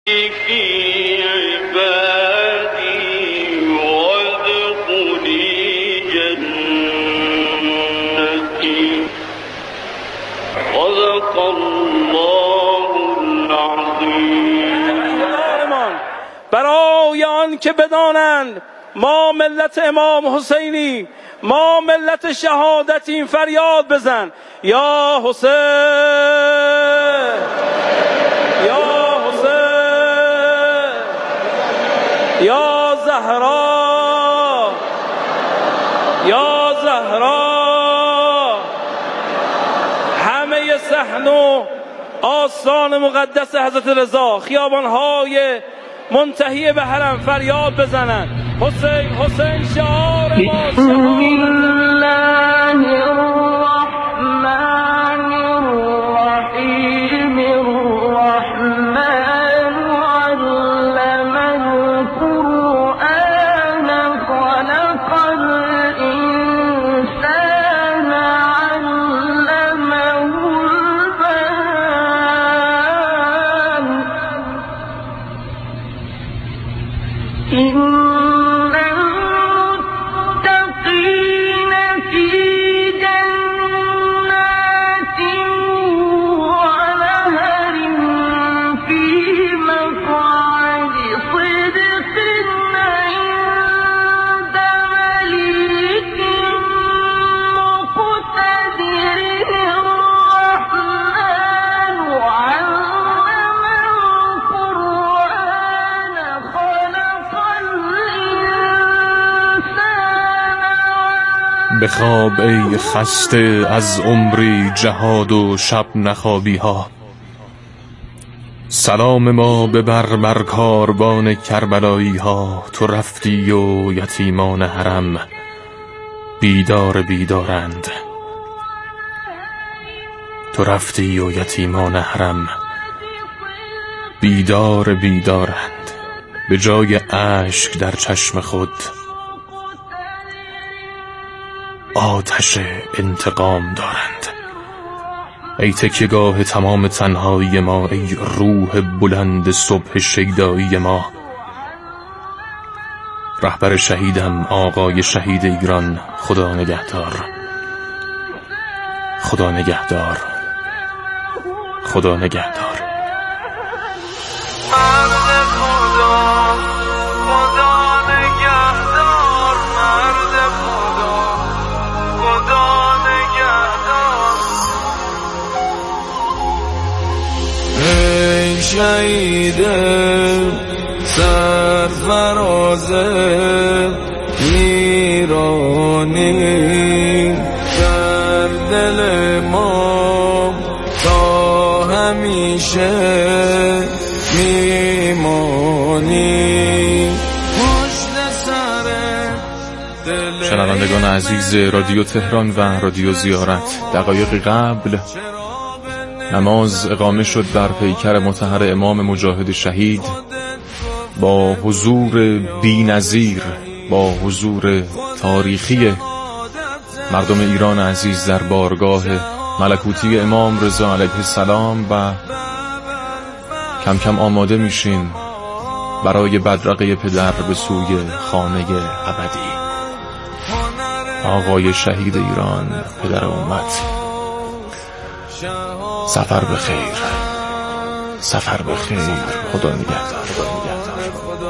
في عبادي وادخلي جنتي صدق الله العظیم. برای آن که بدانند ما ملت امام حسینی، ما ملت شهادتیم، فریاد بزن یا حسین، یا حسین، یا زهرا، یا زهرا. همه صحن و آستان مقدس حضرت رضا، خیابان‌های منتهی به حرم فریاد بزنن حسین حسین شعار ما. بسم الله الرحمن الرحیم. الرحمن علم القرآن خلق الإنسان علمه البيان. إن المتقين في جنات ونهر في مقعد صدق عند مليك مقتدر. الرحمن علم القرآن خلق بخواب ای خسته از عمری جهاد و شب نخوابی ها. سلام ما ببر بر کاروان کربلایی ها. تو رفتی و یتیمان حرم بیدار بیدارند. تو رفتی و یتیمان حرم بیدار بیدارند. به جای اشک در چشم خود آتش انتقام دارند. ای تکیهگاه تمام تنهایی ما، ای روح بلند صبح شیدایی ما. رهبر شهیدم آقای شهید ایران، خدا نگهدار، خدا نگهدار، خدا نگهدار. شهید سرفراز ایرانی، در دل ما تا همیشه میمانی. شنوندگان عزیز رادیو تهران و رادیو زیارت، دقایقی قبل نماز اقامه شد بر پیکر مطهر امام مجاهد شهید با حضور بی‌نظیر، با حضور تاریخی مردم ایران عزیز در بارگاه ملکوتی امام رضا علیه السلام. و کم کم آماده میشیم برای بدرقه پدر به سوی خانه ابدی. آقای شهید ایران، پدر امت، سفر بخیر، سفر بخیر، خدا نگهدار، خدا نگهدار.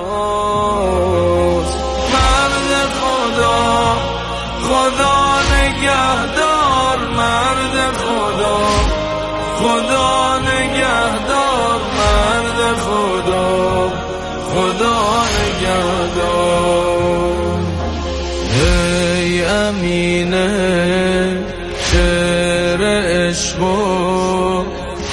مرد خدا، خدا نگهدار، مرد خدا، خدا نگهدار، مرد خدا، خدا نگهدار. ای امینه شعر عشق و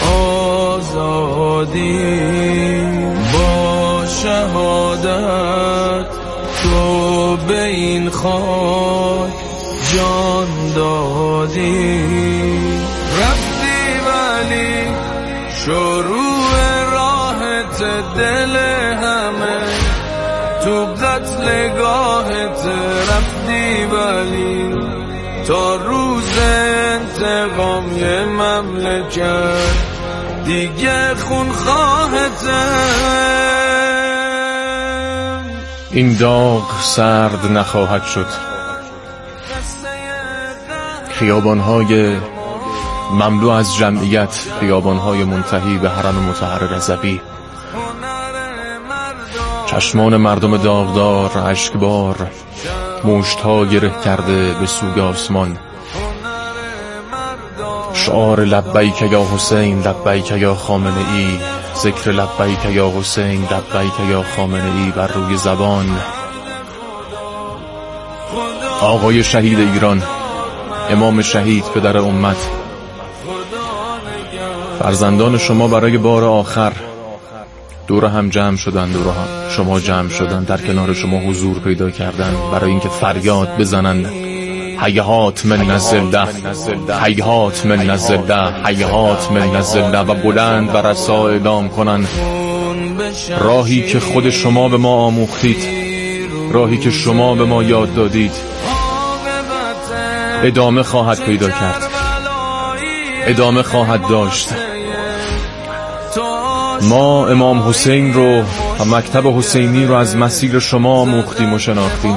آزادی، با شهادت تو به این خاک جان دادی. رفتی ولی شروع راحت دل همه، تو قتلگاهت رفتی ولی تا روز انتقام یه مملکت دیگه خون خواهتم. این داغ سرد نخواهد شد. خیابان‌های مملو از جمعیت، خیابان‌های منتهی به حرم مطهر رضوی، چشمان مردم داغدار اشکبار، مشت‌ها گره کرده به سوی آسمان، شعار لبیک یا حسین لبیک یا خامنه ای، ذکر لبیک یا حسین لبیک یا خامنه ای بر روی زبان. آقای شهید ایران، امام شهید، پدر امت، فرزندان شما برای بار آخر دور هم جمع شدند، دور هم شما جمع شدند، در کنار شما حضور پیدا کردند برای اینکه فریاد بزنند هیهات من الزله، هیهات من الزله، هیهات من الزله، و بلند و رسا اعلام کنند راهی که خود شما به ما آموختید، راهی که شما به ما یاد دادید ادامه خواهد پیدا کرد، ادامه خواهد داشت. ما امام حسین رو و مکتب حسینی رو از مسیر شما آموختیم و شناختیم.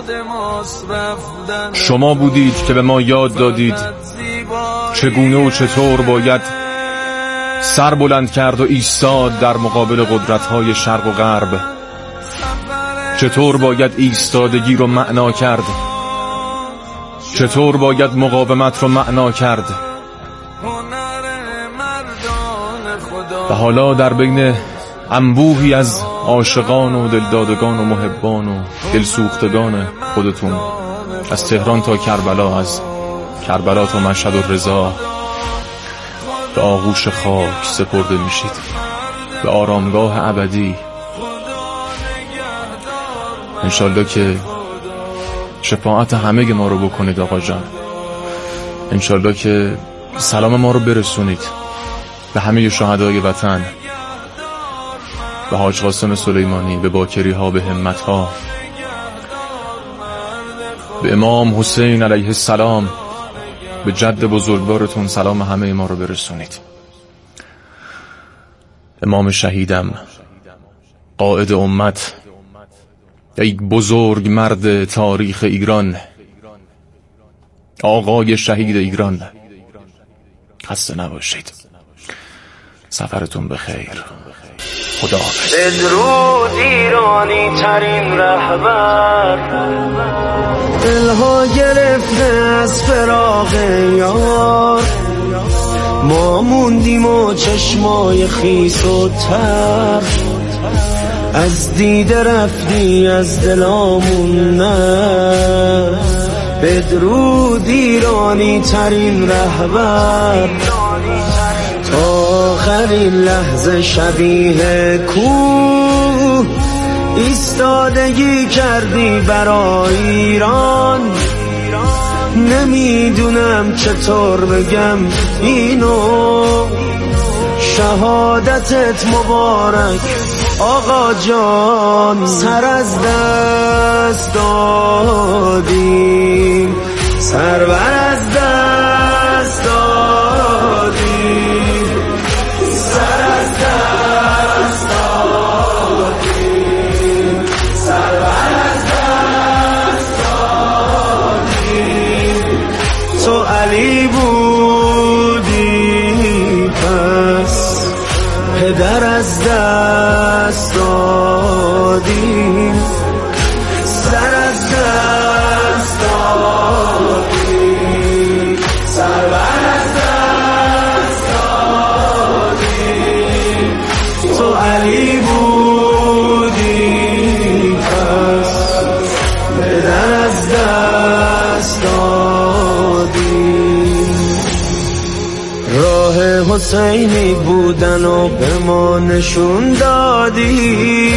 شما بودید که به ما یاد دادید چگونه و چطور باید سر بلند کرد و ایستاد در مقابل قدرت‌های شرق و غرب، چطور باید ایستادگی رو معنا کرد، چطور باید مقاومت رو معنا کرد. و حالا در بین انبوهی از عاشقان و دلدادگان و محبان و دلسوختگان خودتون، از تهران تا کربلا، از کربلا تا مشهد و رضا، به آغوش خاک سپرده میشید، به آرامگاه ابدی. انشالله که شفاعت همه ما رو بکنید آقا جان. انشالله که سلام ما رو برسونید به همه شهدای وطن، به حاج قاسم سلیمانی، به باکری ها، به همت ها، به امام حسین علیه السلام، به جد بزرگوارتون سلام همه ما رو برسونید. امام شهیدم، قائد امت، یک بزرگ مرد تاریخ ایران، آقای شهید ایران، خسته نباشید. سفرتون بخیر. خدا حافظ. بدرود ایرانی ترین رهبر، دلها گرفته از فراق یار، ما موندیم و چشمای خیس و تر، از دیده رفتی از دلامون نه. بدرود ایرانی ترین رهبر، آخرین لحظه شبیه کوه ایستادگی کردی برای ایران. نمیدونم چطور بگم اینو، شهادتت مبارک آقا جان. سر از دست دادیم، سرور از دست دادیم، سر از دست دادیم، سرور از دست دادیم. تو علی بودی پس پدر از دست دادیم، سر از دست دادیم، سرور از دست دادیم. تو علی بودی پس پدر از دست دادیم. راه حسینی بودن و به ما نشون دادی،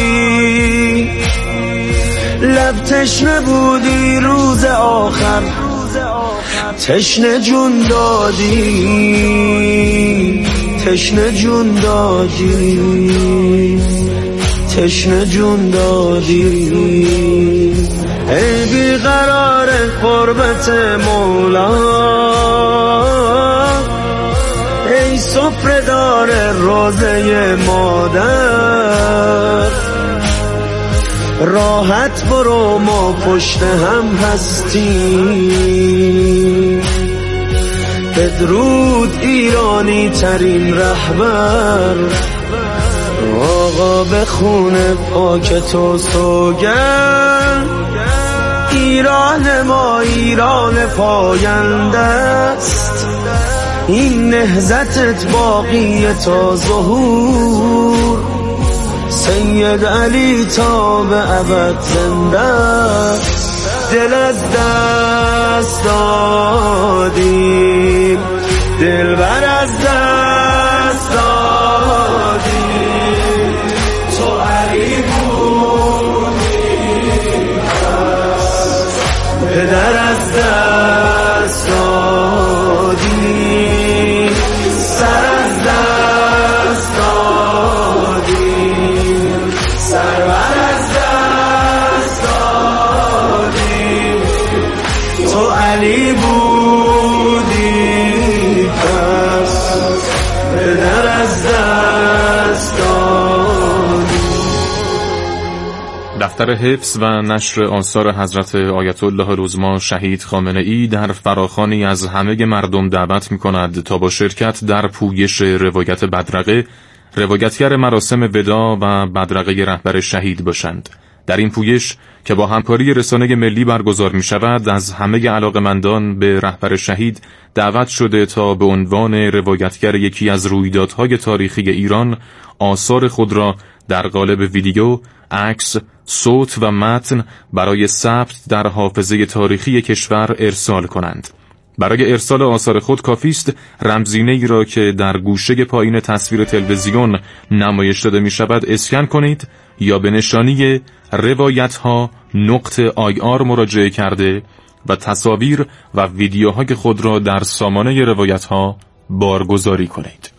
لب تشنه بودی روز آخر، تشنه جون دادی، تشنه جون دادی، تشنه جون دادی. ای بیقرار قربت مولا، ای صبح سفره داره روزه مادر، راحت برو ما پشت هم هستیم. بدرود ایرانی ترین رهبر، آقا به خون پاک تو سوگند. ایران ما ایران پاینده است، این نهضتت باقی تا ظهور. سید علی تا به ابد زنده است، دل از دست دادیم، دلبر از دست دادیم. تو علی بودی پدر از دست دادیم، سر از دست دادیم، سرور از دست دادیم. تو علی بودی پس پدر از دست دادیم. دفتر حفظ و نشر آثار حضرت آیت الله العظمی شهید خامنه‌ای در فراخوانی از همه مردم دعوت می‌کند تا با شرکت در پویش روایت بدرقه، روایتگر مراسم وداع و بدرقه رهبر شهید باشند. در این پویش که با همکاری رسانه ملی برگزار می شود، از همه علاقمندان به رهبر شهید دعوت شده تا به عنوان روایتگر یکی از رویدادهای تاریخی ایران آثار خود را در قالب ویدیو، عکس، صوت و متن برای ثبت در حافظه تاریخی کشور ارسال کنند. برای ارسال آثار خود کافی است رمزینه‌ای را که در گوشه پایین تصویر تلویزیون نمایش داده می شود اسکن کنید یا به نشانی روایتها.ir مراجعه کرده و تصاویر و ویدیوهای خود را در سامانه روایتها بارگذاری کنید.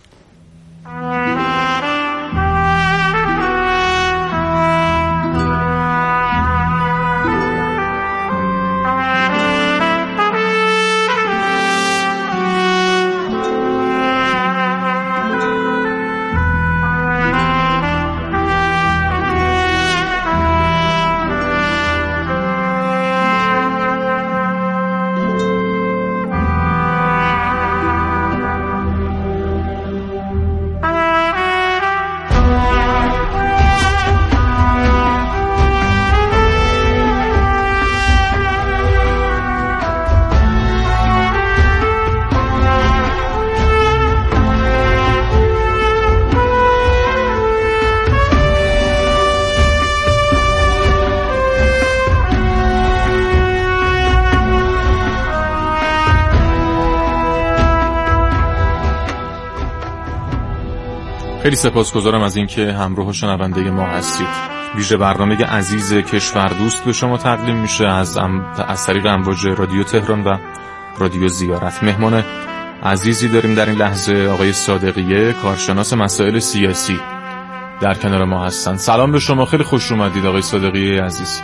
خیلی سپاسگزارم از اینکه همراه و شنونده ما هستید. ویژه برنامه عزیز کشور دوست به شما تقدیم میشه از طریق امواج رادیو تهران و رادیو زیارت. مهمان عزیزی داریم در این لحظه، آقای صادقیه، کارشناس مسائل سیاسی در کنار ما هستند. سلام به شما، خیلی خوش اومدید آقای صادقیه عزیز.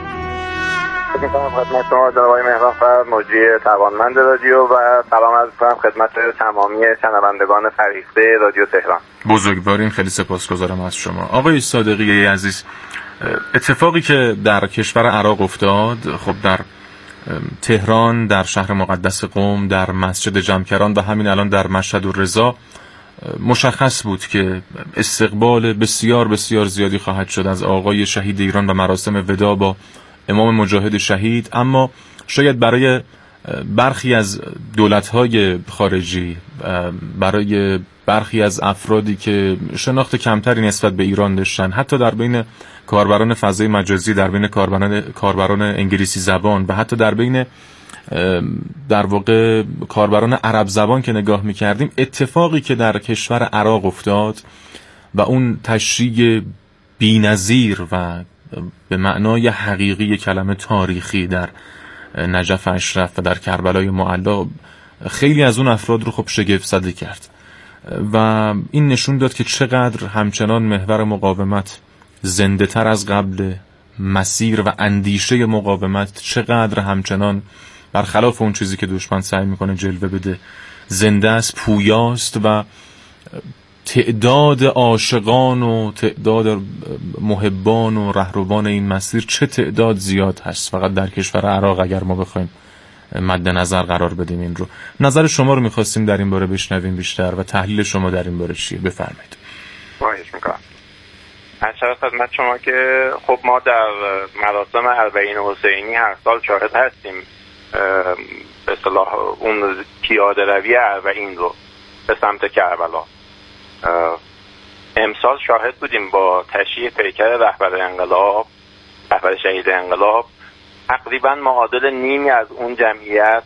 خدمت شما جناب آقای مهرانفر، مجری توانمند رادیو، و سلام عرض می‌کنم خدمت تمامی شنوندگان فریخته رادیو تهران. بزرگواریم، خیلی سپاسگزارم از شما. آقای صادقیه عزیز، اتفاقی که در کشور عراق افتاد، خب در تهران، در شهر مقدس قم، در مسجد جمکران و همین الان در مشهد الرضا مشخص بود که استقبال بسیار بسیار زیادی خواهد شد از آقای شهید ایران و مراسم وداع با امام مجاهد شهید، اما شاید برای برخی از دولت‌های خارجی، برای برخی از افرادی که شناخت کمتری نسبت به ایران داشتن، حتی در بین کاربران فضای مجازی، در بین کاربران انگلیسی زبان و حتی در بین در واقع کاربران عرب زبان که نگاه می‌کردیم، اتفاقی که در کشور عراق افتاد و اون تشریع بی‌نظیر و به معنای حقیقی کلمه تاریخی در نجف اشرف و در کربلای معلی خیلی از اون افراد رو خب شگفت زده کرد و این نشون داد که چقدر همچنان محور مقاومت زنده تر از قبل، مسیر و اندیشه مقاومت چقدر همچنان برخلاف اون چیزی که دشمن سعی میکنه جلوه بده زنده است، پویاست و تعداد عاشقان و تعداد محبان و رهروان این مسیر چه تعداد زیاد هست فقط در کشور عراق، اگر ما بخوایم مد نظر قرار بدیم این رو. نظر شما رو می‌خواستیم در این باره بشنویم بیشتر و تحلیل شما در این باره چیه؟ بفرمایید. خواهش می‌کنم. از خدمت شما که خب ما در مراسم اربعین حسینی هر سال شاهد هستیم به اصطلاح اون پیاده روی اربعین رو به سمت کربلا. امسال شاهد بودیم با تشییع پیکر رهبر انقلاب، رهبر شهید انقلاب، تقریبا معادل نیمی از اون جمعیت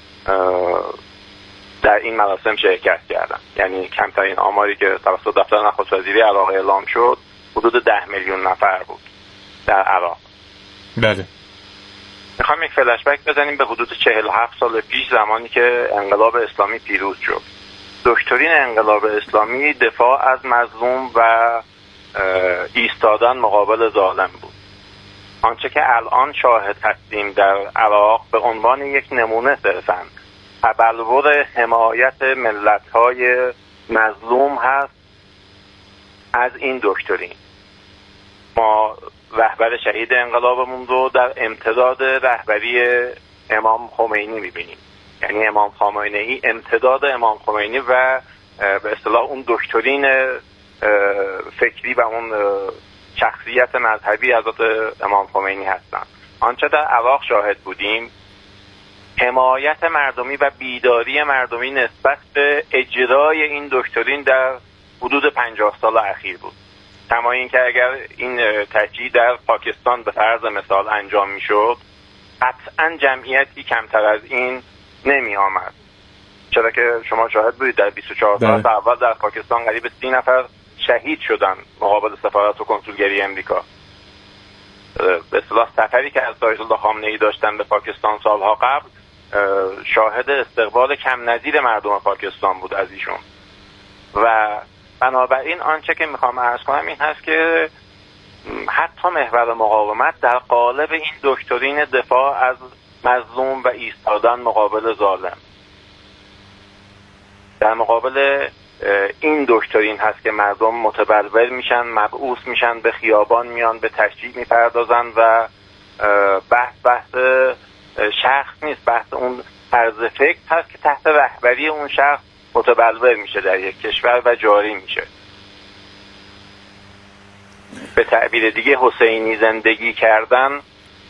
در این مراسم شرکت کردن. یعنی کمترین آماری که توسط دفتر نخست وزیری عراق اعلام شد حدود 10 میلیون نفر بود در عراق. بله. میخوام یک فلش بک بزنیم به حدود 47 سال پیش، زمانی که انقلاب اسلامی پیروز شد. دکترین انقلاب اسلامی دفاع از مظلوم و ایستادن مقابل ظالم بود. آنچه که الان شاهد هستیم در عراق به عنوان یک نمونه صرفاً تبلور حمایت ملت‌های مظلوم هست از این دکترین. ما رهبر شهید انقلابمون رو در امتداد رهبری امام خمینی می‌بینیم. یعنی امام خامنه‌ای امتداد امام خمینی و به اصطلاح اون دکترین فکری و اون شخصیت مذهبی حضرت امام خمینی هستند. آنچه در عراق شاهد بودیم حمایت مردمی و بیداری مردمی نسبت به اجرای این دکترین در حدود 50 سال اخیر بود. کما اینکه اگر این تجدید در پاکستان به فرض مثال انجام میشد قطعا جمعیتی کمتر از این نمی آمد. چرا که شما شاهد بودید در 24 ساعت اول در پاکستان قریب 30 نفر شهید شدن مقابل سفارت و کنسولگری امریکا. به اصطلاح سفری که از آیت الله خامنه‌ای داشتن به پاکستان سالها قبل شاهد استقبال کم نظیر مردم پاکستان بود از ایشون. و بنابراین آنچه که میخوام عرض کنم این هست که حتی محور مقاومت در قالب این دکترین دفاع از مظلوم و ایستادن مقابل ظالم، در مقابل این دکترین هست که مردم متبلور میشن، مبعوث میشن، به خیابان میان، به تشجیع میپردازن و بحث شخص نیست، بحث اون طرز فکر هست که تحت رهبری اون شخص متبلور میشه در یک کشور و جاری میشه. به تعبیر دیگه حسینی زندگی کردن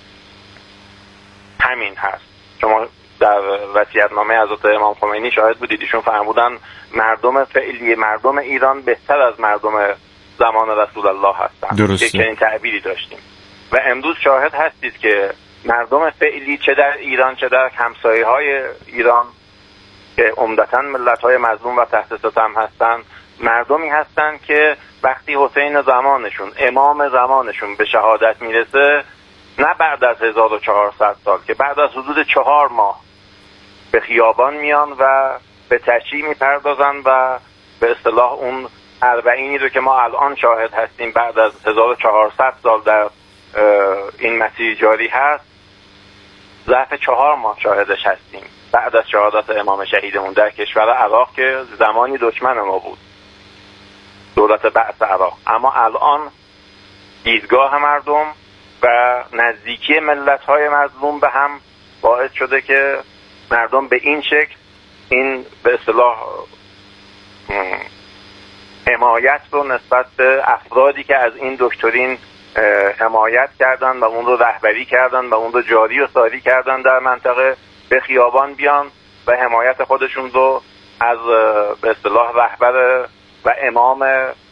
همین هست. شما در وصیت‌نامه حضرت امام خمینی شاهد بودید، ایشون فرمودن مردم فعلی مردم ایران بهتر از مردم زمان رسول الله هستند. درسته. یک این تعبیری داشتیم و امروز شاهد هستید که مردم فعلی چه در ایران چه در همسایه‌های ایران که عمدتاً ملت‌های مظلوم و تحت ستم هستند، مردمی هستند که وقتی حسین زمانشون، امام زمانشون به شهادت میرسه، نه بعد از 1400 سال که بعد از حدود 4 ماه به خیابان میان و به تشییع میپردازن و به اصطلاح اون اربعینی رو که ما الان شاهد هستیم بعد از 1400 سال در این مسیر جاری هست، ظرف 4 ماه شاهدش هستیم بعد از شهادت امام شهیدمون در کشور عراق که زمانی دشمن ما بود، دولت بعث عراق. اما الان دیدگاه مردم و نزدیکی ملت‌های مظلوم به هم باعث شده که مردم به این شکل این به اصطلاح حمایت رو نسبت به افرادی که از این دکترین حمایت کردن و اون رو رهبری کردن و اون رو جاری و ساری کردن در منطقه به خیابان بیان و حمایت خودشون رو از به اصطلاح رهبر و امام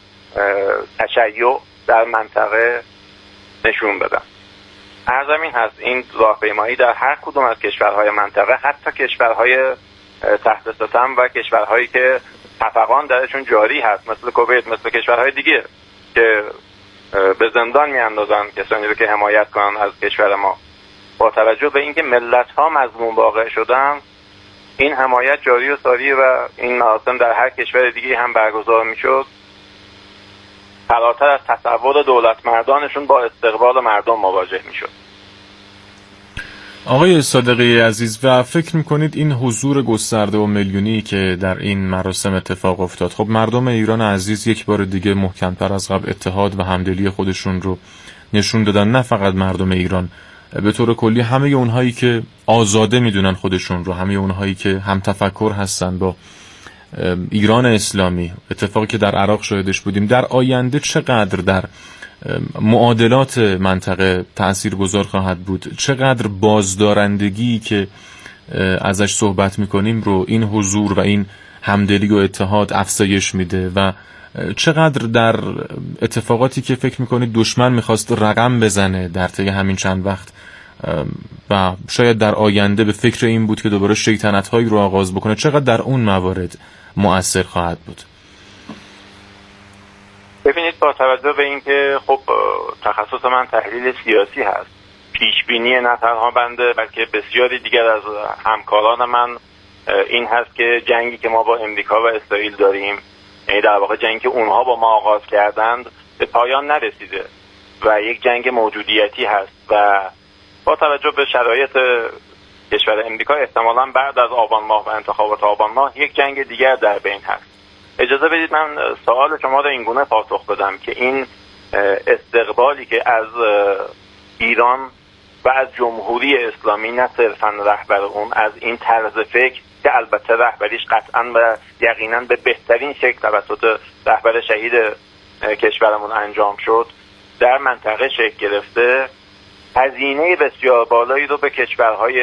تشیع در منطقه نشون بدن. عرضم این هست این راهپیمایی در هر کدوم از کشورهای منطقه، حتی کشورهای تحت ستم و کشورهایی که خفقان درشون جاری هست مثل کویت، مثل کشورهای دیگه که به زندان میاندازن کسانی رو که حمایت کنن از کشور ما، با توجه به اینکه ملت‌ها مظلوم واقع شدن این حمایت جاری و ساری و این مراسم در هر کشور دیگه هم برگزار میشد، فراتر از تصور دولت مردانشون با استقبال مردم مواجه میشد. آقای صادقی عزیز، و فکر میکنید این حضور گسترده و میلیونی که در این مراسم اتفاق افتاد، خب مردم ایران عزیز یک بار دیگه محکمتر از قبل اتحاد و همدلی خودشون رو نشون دادن؟ نه فقط مردم ایران، به طور کلی همه اونهایی که آزاده میدونن خودشون رو، همه اونهایی که هم تفکر هستن با ایران اسلامی، اتفاقی که در عراق شاهدش بودیم، در آینده چقدر در معادلات منطقه تأثیرگذار خواهد بود؟ چقدر بازدارندگی که ازش صحبت میکنیم رو این حضور و این همدلی و اتحاد افزایش میده و چقدر در اتفاقاتی که فکر میکنید دشمن میخواست رقم بزنه در طی همین چند وقت و شاید در آینده به فکر این بود که دوباره شیطنت‌هایی رو آغاز بکنه، چقدر در اون موارد مؤثر خواهد بود؟ ببینید، با توجه به اینکه خب تخصص من تحلیل سیاسی هست، پیشبینی نه تنها بنده بلکه بسیاری دیگر از همکاران من این هست که جنگی که ما با امریکا و اسرائیل داریم، یعنی در واقع جنگی که اونها با ما آغاز کردند، به پایان نرسیده و یک جنگ موجودیتی هست و با توجه به شرایط کشور امریکا احتمالاً بعد از آبان ماه و انتخابات آبان ماه یک جنگ دیگر در بین هست. اجازه بدید من سوال شما رو اینگونه پاسخ بدم که این استقبالی که از ایران و از جمهوری اسلامی، نه صرفاً رهبر اون، از این طرز فکر که البته رهبریش قطعاً و یقیناً به بهترین شکل توسط رهبر شهید کشورمون انجام شد، در منطقه شکل گرفته، هزینه بسیار بالایی رو به کشورهای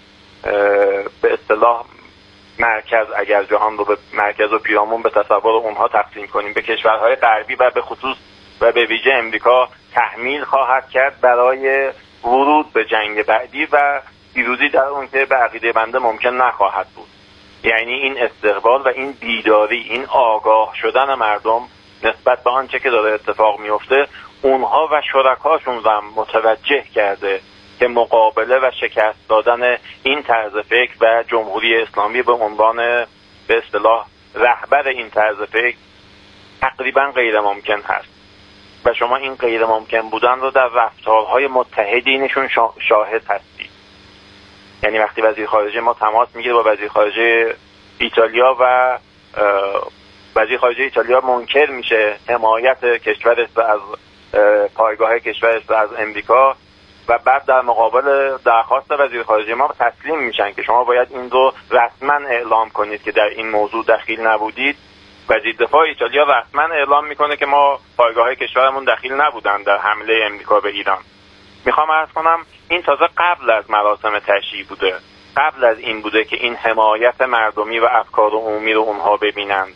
به اصطلاح مرکز، اگر جهان رو به مرکز و پیرامون به تصور اونها تقسیم کنیم، به کشورهای غربی و به خصوص و به ویژه امریکا تحمیل خواهد کرد برای ورود به جنگ بعدی و پیروزی در اون که به عقیده بنده ممکن نخواهد بود. یعنی این استقبال و این بیداری، این آگاه شدن مردم نسبت به آنچه که داره اتفاق میفته، اونها و شرکاشون رو متوجه کرده که مقابله و شکست دادن این طرز فکر و جمهوری اسلامی به عنوان به اصطلاح رهبر این طرز فکر تقریبا غیر ممکن هست و شما این غیر ممکن بودن رو در رفتارهای متحدینشون شاهد هستید. یعنی وقتی وزیر خارجه ما تماس میگیره با وزیر خارجه ایتالیا و وزیر خارجه ایتالیا منکر میشه حمایت کشورش از پایگاه کشورش از امریکا و بعد در مقابل درخواست وزیر خارجه ما تسلیم میشن که شما باید این رو رسما اعلام کنید که در این موضوع دخیل نبودید. وزیر دفاع ایتالیا رسما اعلام میکنه که ما پایگاه کشورمون دخیل نبودن در حمله امریکا به ایران. میخوام عرض کنم این تازه قبل از مراسم تشییع بوده، قبل از این بوده که این حمایت مردمی و افکار عمومی رو اونها ببینند.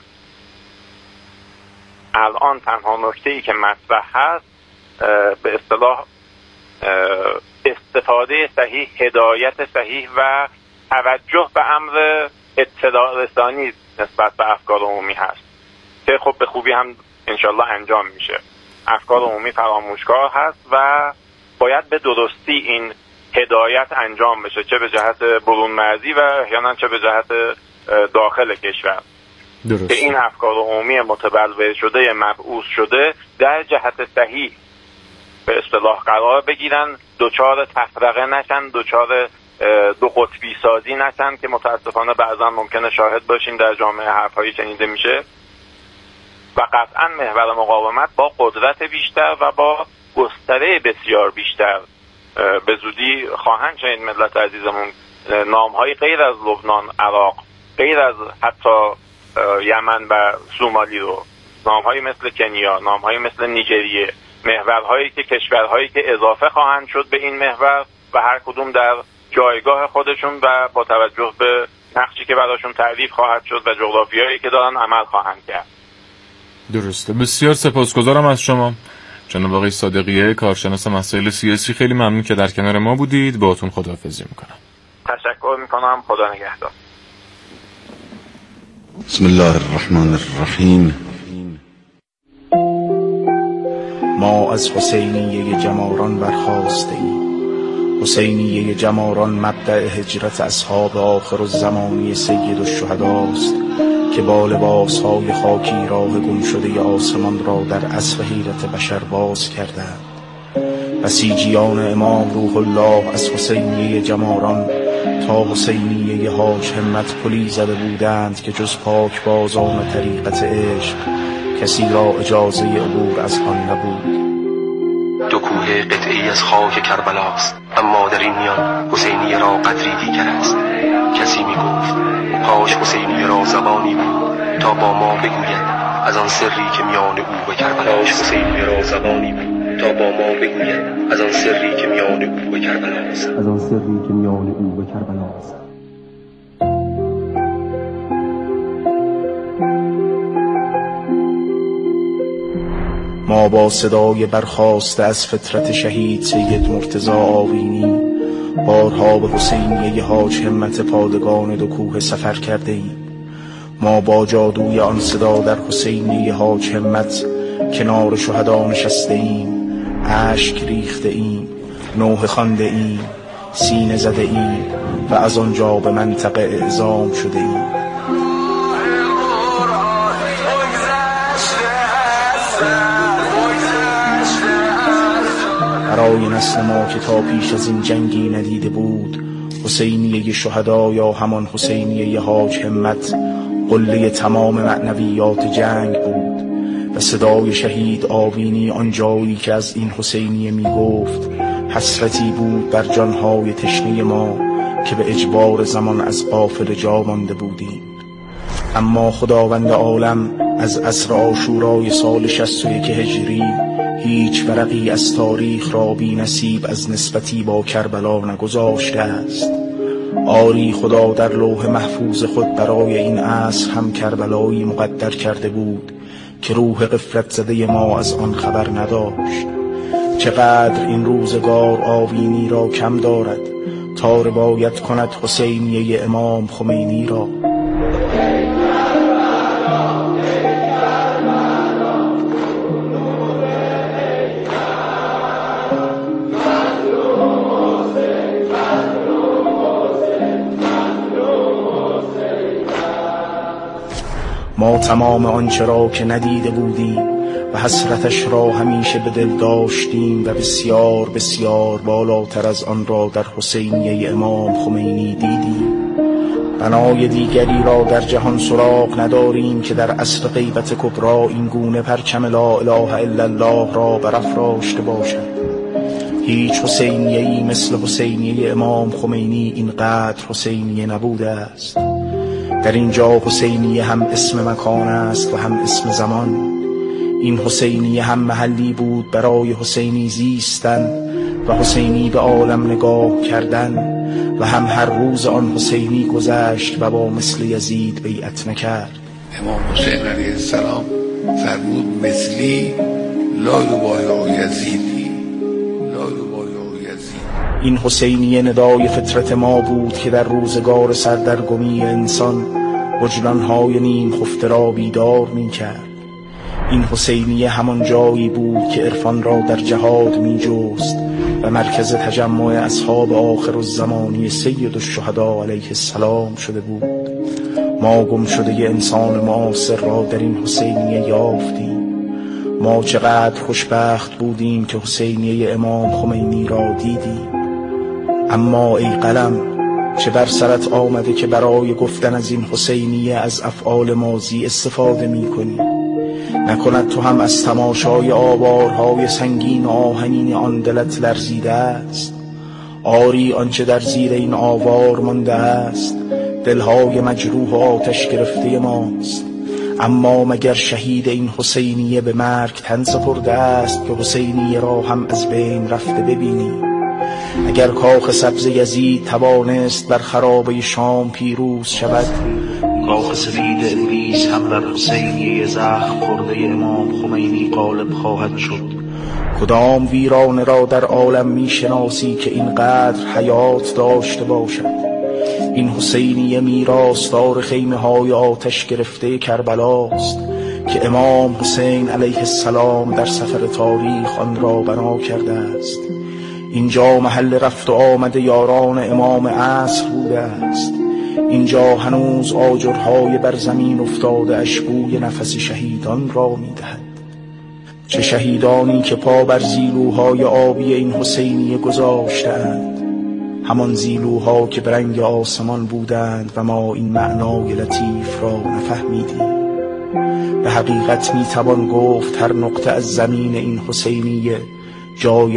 الان تنها نکته‌ای که مطرح هست به اصطلاح استفاده صحیح، هدایت صحیح و توجه به امر اطلاع رسانی نسبت به افکار عمومی هست که خب به خوبی هم انشالله انجام میشه. افکار عمومی فراموشکار هست و باید به درستی این هدایت انجام بشه، چه به جهت برون مرزی و احیانا چه به جهت داخل کشور. درست. که این افکار عمومی متبلور شده، مبعوث شده، در جهت صحیح به اصطلاح قرار بگیرن، دوچار تفرقه نشن، دوچار دو قطبی سازی نشن که متاسفانه بعضا ممکنه شاهد باشیم در جامعه حرفایی شنیده میشه و قطعا محور مقاومت با قدرت بیشتر و با گستره بسیار بیشتر به زودی خواهند شنید ملت عزیزمون نامهای غیر از لبنان، عراق، غیر از حتی یمن و سومالی رو، نامهایی مثل کنیا، نامهایی مثل نیجریه، محورهایی که کشورهایی که اضافه خواهند شد به این محور و هر کدوم در جایگاه خودشون و با توجه به نقشی که براشون تعریف خواهد شد و جغرافیایی که دارن عمل خواهند کرد. درسته. بسیار سپاسگزارم از شما جناب آقای صادقیه، کارشناس مسائل سیاسی. خیلی ممنون که در کنار ما بودید. باهاتون خداحافظی میکنم. تشکر میکنم. خدا نگهدار. بسم الله الرحمن الرحیم. ما از حسینیه جماران برخاسته ایم. حسینیه جماران مبدأ هجرت اصحاب آخر الزمانی سید الشهداست که با لباسهای خاکی راه گم شده آسمان را در عصر حیرت بشر باز کردند. بسیجیان امام روح الله از حسینیه جماران تا حسینیه حاج همت پلی زده بودند که جز پاک بازان طریقت عشق کسی را اجازه عبور از آن نبود. دو کوه قطعی از خاک کربلاست، اما در این میان حسینیه را قدری دیگر است. کسی می گفت کاش حسینیه را زبانی بود تا با ما بگوید از آن سری که میان او و کربلاست. حسینیه را زبانی بود تا با ما بگوید از آن سری که میان او و کربلاست. از آن سری که میان او و کربلاست. ما با صدای برخاسته از فطرت شهید سید مرتضی آوینی بارها به حسینیه حاج همت پادگان دو کوه سفر کرده ایم. ما با جادوی آن صدا در حسینیه حاج همت کنار شهدا نشسته ایم، اشک ریخته ایم، نوحه خوانده ایم، سینه زده ایم و از آنجا به منطقه اعزام شده ایم. برای نسل ما که تا پیش از این جنگی ندیده بود، حسینیه شهدا یا همان حسینیه حاج همت قله تمام معنویات جنگ بود و صدای شهید آوینی آنجایی که از این حسینیه می گفت حسرتی بود بر جانهای تشنه ما که به اجبار زمان از غافل جا مانده بودیم. اما خداوند عالم از عصر عاشورای سال 61 هجری هیچ ورقی از تاریخ را بی نصیب از نسبتی با کربلا نگذاشته است. آری خدا در لوح محفوظ خود برای این عصر هم کربلایی مقدر کرده بود که روح غفلت زده ما از آن خبر نداشت. چقدر این روزگار آوینی را کم دارد تا روایت کند حسینیه امام خمینی را. ما تمام آنچه را که ندیده بودیم و حسرتش را همیشه به دل داشتیم و بسیار بسیار بالاتر از آن را در حسینیه امام خمینی دیدیم. بنای دیگری را در جهان سراغ نداریم که در عصر غیبت کبرا این گونه پرچم لا اله الا الله را برافراشته باشد. هیچ حسینیه‌ای مثل حسینیه امام خمینی اینقدر حسینیه نبوده است. در اینجا حسینیه هم اسم مکان است و هم اسم زمان. این حسینیه هم محلی بود برای حسینی زیستن و حسینی به عالم نگاه کردن و هم هر روز آن حسینی گذشت و با مثل یزید بیعت نکرد. امام حسین علیه السلام فرمود مثلی لا یبایع یزیدی، لا یبایع یزید. این حسینیه ندای فطرت ما بود که در روزگار سردرگمی انسان وجدانهای نیم خفته را بیدار می کرد. این حسینیه همان جایی بود که عرفان را در جهاد می جست و مرکز تجمع اصحاب آخر الزمانی سید الشهدا علیه السلام شده بود. ما گم شده انسان معاصر را در این حسینیه یافتیم. ما چقدر خوشبخت بودیم که حسینیه امام خمینی را دیدیم. اما ای قلم، چه بر سرت آمده که برای گفتن از این حسینیه از افعال ماضی استفاده می کنی؟ نکند تو هم از تماشای آوارهای سنگین و آهنین آن دلت لرزیده است؟ آری آنچه در زیر این آوار مانده است دلهای مجروح و آتش گرفته ماست. اما مگر شهید این حسینیه به مرگ تن سپرده است که حسینیه را هم از بین رفته ببینی؟ اگر کاخ سبز یزید توانست بر خرابه شام پیروز شود، کاخ سفید ابلیس هم بر حسینیه زخم خورده امام خمینی غالب خواهد شد. کدام ویرانه را در عالم میشناسی که اینقدر حیات داشته باشد؟ این حسینیه میراثدار خیمه های آتش گرفته کربلاست که امام حسین علیه السلام در سفر تاریخ آن را بنا کرده است. اینجا محل رفت و آمد یاران امام عصر بوده است. اینجا هنوز آجرهای بر زمین افتاده اش بوی نفس شهیدان را میدهد. چه شهیدانی که پا بر زیلوهای آبی این حسینیه گذاشتند، همان زیلوها که به رنگ آسمان بودند و ما این معنای لطیف را نفهمیدیم. به حقیقت میتوان گفت هر نقطه از زمین این حسینیه جای